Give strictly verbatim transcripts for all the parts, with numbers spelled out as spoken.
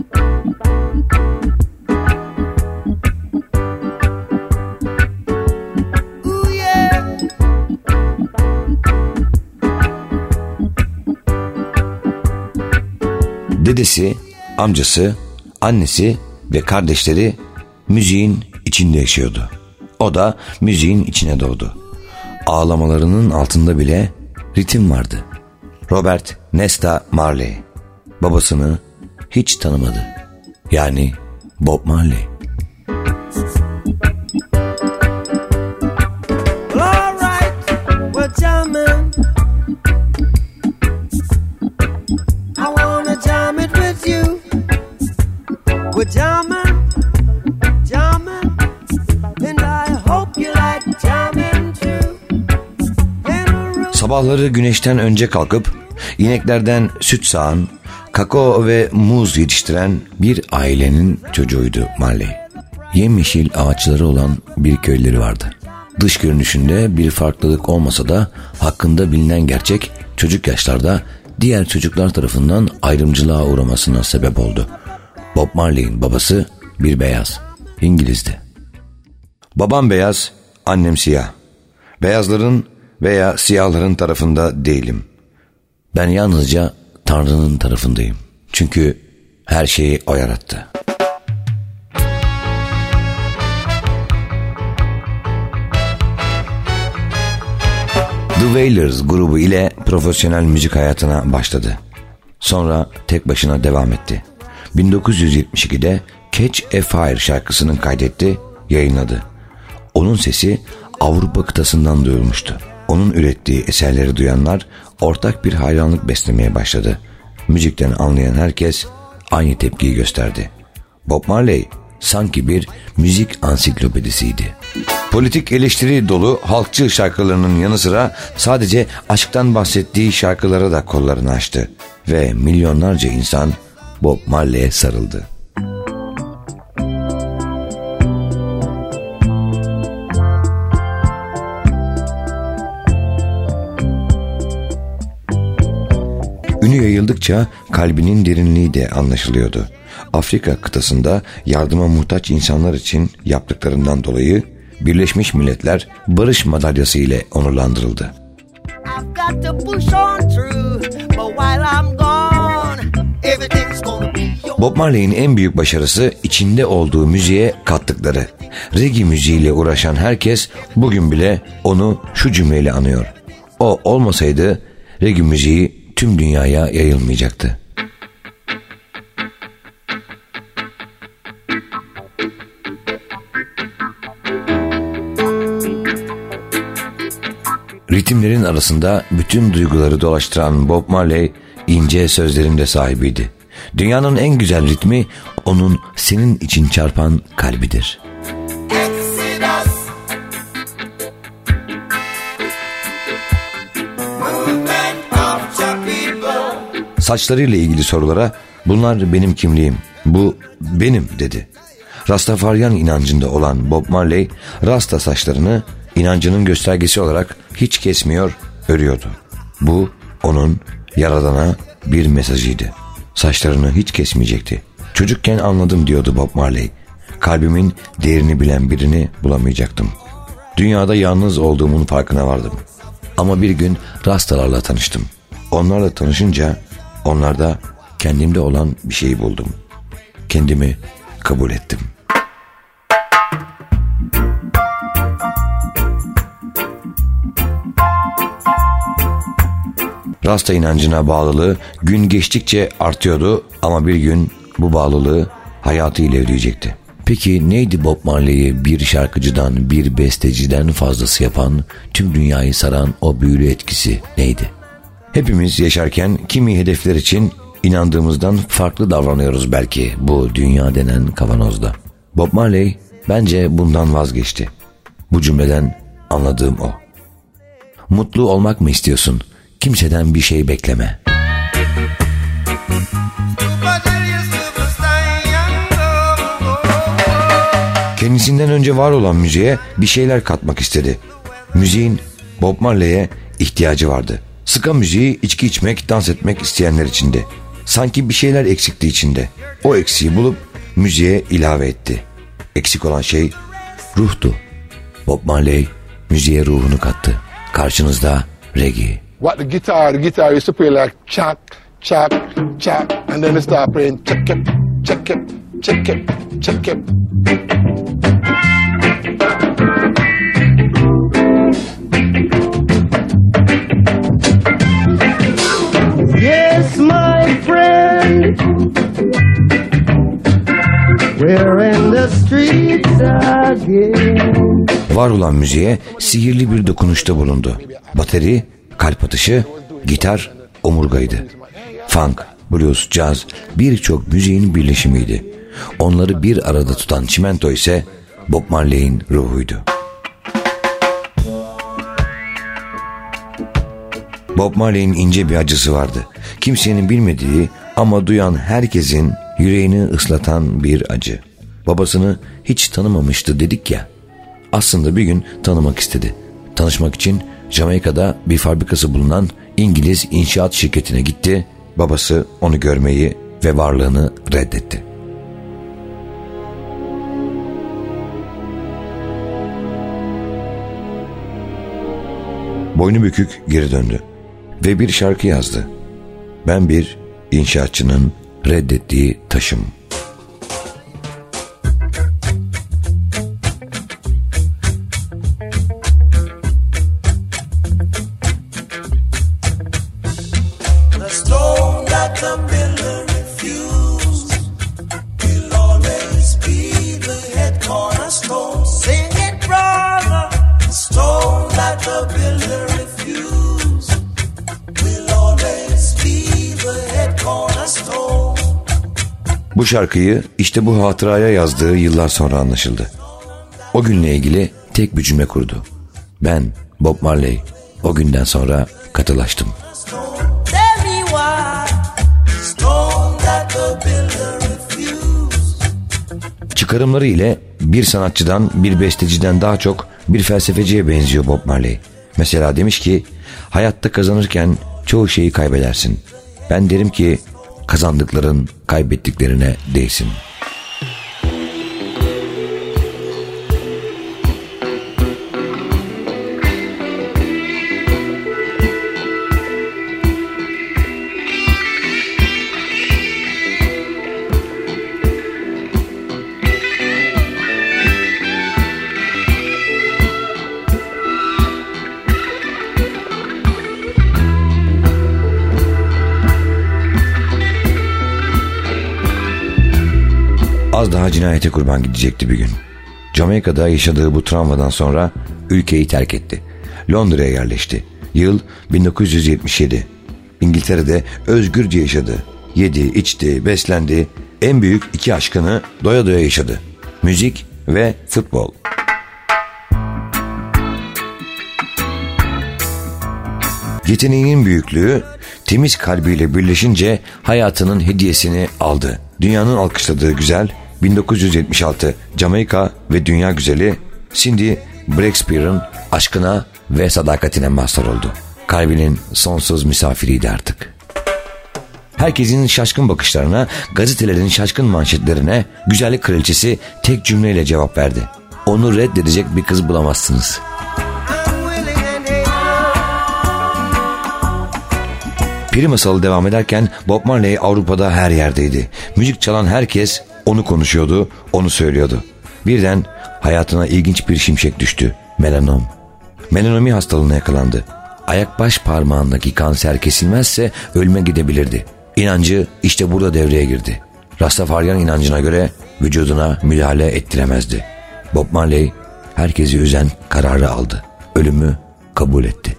Dedesi, amcası, annesi ve kardeşleri müziğin içinde yaşıyordu. O da müziğin içine doğdu. Ağlamalarının altında bile ritim vardı. Robert Nesta Marley babasını hiç tanımadı. Yani Bob Marley. Sabahları güneşten önce kalkıp ineklerden süt sağan, kakao ve muz yetiştiren bir ailenin çocuğuydu Marley. Yemyeşil ağaçları olan bir köyleri vardı. Dış görünüşünde bir farklılık olmasa da hakkında bilinen gerçek çocuk yaşlarda diğer çocuklar tarafından ayrımcılığa uğramasına sebep oldu. Bob Marley'in babası bir beyaz, İngiliz'di. Babam beyaz, annem siyah. Beyazların veya siyahların tarafında değilim. Ben yalnızca Tanrı'nın tarafındayım. Çünkü her şeyi O yarattı. The Wailers grubu ile profesyonel müzik hayatına başladı. Sonra tek başına devam etti. bin dokuz yüz yetmiş ikide Catch a Fire şarkısını kaydetti, yayınladı. Onun sesi Avrupa kıtasından duyulmuştu. Onun ürettiği eserleri duyanlar ortak bir hayranlık beslemeye başladı. Müzikten anlayan herkes aynı tepkiyi gösterdi. Bob Marley sanki bir müzik ansiklopedisiydi. Politik eleştiri dolu halkçı şarkılarının yanı sıra sadece aşktan bahsettiği şarkılara da kollarını açtı ve milyonlarca insan Bob Marley'e sarıldı. Ünü yayıldıkça kalbinin derinliği de anlaşılıyordu. Afrika kıtasında yardıma muhtaç insanlar için yaptıklarından dolayı Birleşmiş Milletler Barış Madalyası ile onurlandırıldı. Bob Marley'in en büyük başarısı içinde olduğu müziğe kattıkları. Reggae müziğiyle uğraşan herkes bugün bile onu şu cümleyle anıyor: o olmasaydı reggae müziği tüm dünyaya yayılmayacaktı. Ritimlerin arasında bütün duyguları dolaştıran Bob Marley ince sözlerin de sahibiydi. Dünyanın en güzel ritmi onun senin için çarpan kalbidir. Saçlarıyla ilgili sorulara bunlar benim kimliğim, bu benim dedi. Rastafaryan inancında olan Bob Marley rasta saçlarını inancının göstergesi olarak hiç kesmiyor, örüyordu. Bu onun Yaradan'a bir mesajıydı. Saçlarını hiç kesmeyecekti. Çocukken anladım diyordu Bob Marley. Kalbimin değerini bilen birini bulamayacaktım. Dünyada yalnız olduğumun farkına vardım. Ama bir gün rastalarla tanıştım. Onlarla tanışınca onlarda kendimde olan bir şeyi buldum. Kendimi kabul ettim. Rasta inancına bağlılığı gün geçtikçe artıyordu ama bir gün bu bağlılığı hayatıyla ödeyecekti. Peki neydi Bob Marley'i bir şarkıcıdan, bir besteciden fazlası yapan, tüm dünyayı saran o büyülü etkisi neydi? Hepimiz yaşarken kimi hedefler için inandığımızdan farklı davranıyoruz belki bu dünya denen kavanozda. Bob Marley bence bundan vazgeçti. Bu cümleden anladığım o. Mutlu olmak mı istiyorsun? Kimseden bir şey bekleme. Kendisinden önce var olan müziğe bir şeyler katmak istedi. Müziğin Bob Marley'e ihtiyacı vardı. Ska müziği içki içmek, dans etmek isteyenler içindi. Sanki bir şeyler eksikti içinde. O eksiği bulup müziğe ilave etti. Eksik olan şey ruhtu. Bob Marley müziğe ruhunu kattı. Karşınızda reggae. What the guitar, the guitar used to play like chak, chak, chak, and then they start playing check it, check it, check it, check it. Yes, my friend, we're in the streets again. Var olan müziğe sihirli bir dokunuşta bulundu. Bateri, kalp atışı, gitar, omurgaydı. Funk, blues, caz birçok müziğin birleşimiydi. Onları bir arada tutan çimento ise Bob Marley'in ruhuydu. Bob Marley'in ince bir acısı vardı. Kimsenin bilmediği ama duyan herkesin yüreğini ıslatan bir acı. Babasını hiç tanımamıştı dedik ya. Aslında bir gün tanımak istedi. Tanışmak için Jamaika'da bir fabrikası bulunan İngiliz inşaat şirketine gitti. Babası onu görmeyi ve varlığını reddetti. Boynu bükük geri döndü ve bir şarkı yazdı. Ben bir inşaatçının reddettiği taşım. Bu şarkıyı işte bu hatıraya yazdığı yıllar sonra anlaşıldı. O günle ilgili tek bir cümle kurdu. Ben Bob Marley o günden sonra katılaştım. Çıkarımları ile bir sanatçıdan, bir besteciden daha çok bir felsefeciye benziyor Bob Marley. Mesela demiş ki, hayatta kazanırken çoğu şeyi kaybedersin. Ben derim ki kazandıkların kaybettiklerine değsin. Az daha cinayete kurban gidecekti bir gün. Jamaika'da yaşadığı bu travmadan sonra ülkeyi terk etti. Londra'ya yerleşti. Yıl bin dokuz yüz yetmiş yedi. İngiltere'de özgürce yaşadı. Yedi, içti, beslendi. En büyük iki aşkını doya doya yaşadı. Müzik ve futbol. Yeteneğinin büyüklüğü temiz kalbiyle birleşince hayatının hediyesini aldı. Dünyanın alkışladığı güzel bin dokuz yüz yetmiş altı Jamaika ve dünya güzeli Cindy Breakspeare'ın aşkına ve sadakatine mazhar oldu. Kalbinin sonsuz misafiriydi artık. Herkesin şaşkın bakışlarına, gazetelerin şaşkın manşetlerine güzellik kraliçesi tek cümleyle cevap verdi. Onu reddedecek bir kız bulamazsınız. Peri masalı devam ederken Bob Marley Avrupa'da her yerdeydi. Müzik çalan herkes onu konuşuyordu, onu söylüyordu. Birden hayatına ilginç bir şimşek düştü. Melanom. Melanomi hastalığına yakalandı. Ayak baş parmağındaki kanser kesilmezse ölüme gidebilirdi. İnancı işte burada devreye girdi. Rastafaryan inancına göre vücuduna müdahale ettiremezdi. Bob Marley herkesi üzen kararı aldı. Ölümü kabul etti.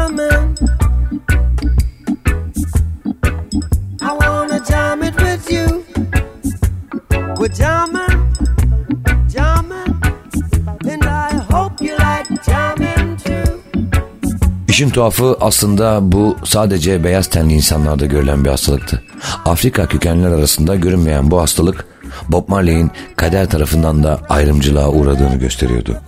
İşin tuhafı aslında bu sadece beyaz tenli insanlarda görülen bir hastalıktı. Afrika kökenliler arasında görünmeyen bu hastalık Bob Marley'in kader tarafından da ayrımcılığa uğradığını gösteriyordu.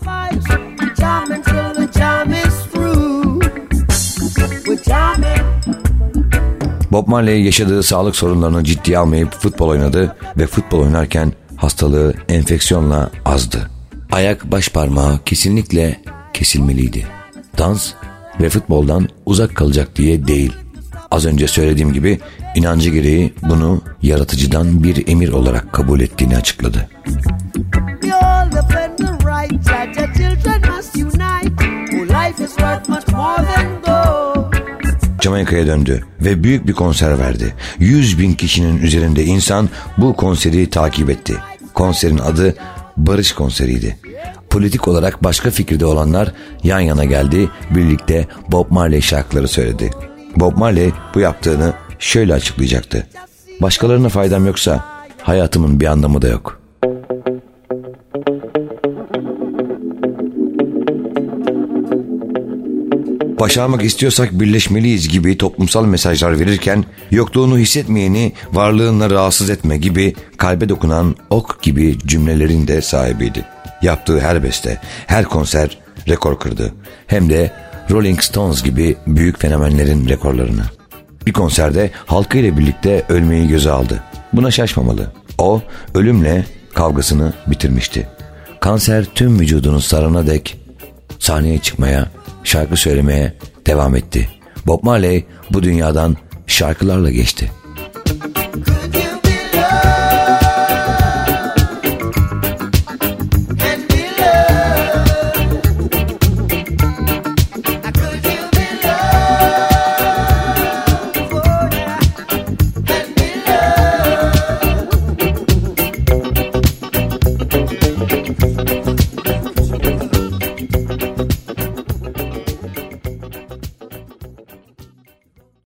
Bob Marley yaşadığı sağlık sorunlarını ciddiye almayıp futbol oynadı ve futbol oynarken hastalığı enfeksiyonla azdı. Ayak baş parmağı kesinlikle kesilmeliydi. Dans ve futboldan uzak kalacak diye değil. Az önce söylediğim gibi inancı gereği bunu yaratıcıdan bir emir olarak kabul ettiğini açıkladı. Jamaika'ya döndü ve büyük bir konser verdi. yüz bin kişinin üzerinde insan bu konseri takip etti. Konserin adı Barış Konseri'ydi. Politik olarak başka fikirde olanlar yan yana geldi, birlikte Bob Marley şarkıları söyledi. Bob Marley bu yaptığını şöyle açıklayacaktı: başkalarına faydam yoksa hayatımın bir anlamı da yok. Başarmak istiyorsak birleşmeliyiz gibi toplumsal mesajlar verirken yokluğunu hissetmeyeni varlığınla rahatsız etme gibi kalbe dokunan ok gibi cümlelerin de sahibiydi. Yaptığı her beste, her konser rekor kırdı. Hem de Rolling Stones gibi büyük fenomenlerin rekorlarını. Bir konserde halkıyla birlikte ölmeyi göze aldı. Buna şaşmamalı. O ölümle kavgasını bitirmişti. Kanser tüm vücudunu sarana dek sahneye çıkmaya, şarkı söylemeye devam etti. Bob Marley bu dünyadan şarkılarla geçti.